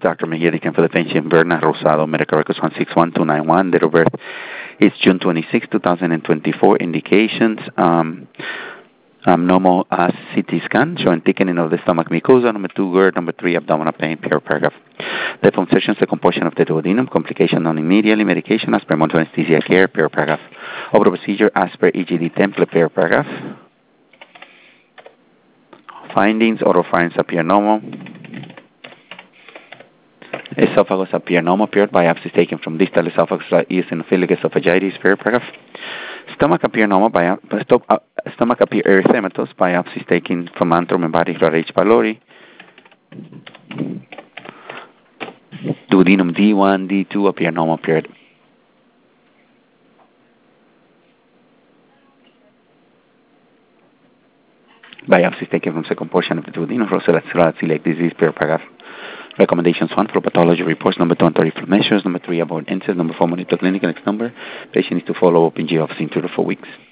Dr. Mejia taken for the patient Berna Rosado, medical records 161291. Date of birth is June 26, 2024. Indications, normal CT scan showing thickening of the stomach mucosa. Number 2, GERD. Number 3, abdominal pain. Per paragraph. The function decomposition of the duodenum. Complication non immediately. Medication as per monitored anesthesia care. Per paragraph. Over procedure as per EGD template. Per paragraph. Findings. Oropharynx appear normal. Esophagus appear normal. Paired biopsies taken from distal esophagus eosinophilic esophagitis. Per paragraph. Stomach appear normal. Stomach appear erythematous. Biopsies taken from antrum and body H. pylori. Duodenum D1, D2 appear normal. Period. Biopsies taken from second portion of the duodenum. Rosella's celiac disease. Per paragraph. Recommendations: 1, for pathology reports. Number 2, anti-reflux measures. Number 3, about NSAIDs. Number 4, monitor clinical. Next number. Patient needs to follow up in G office in 2 to 4 weeks.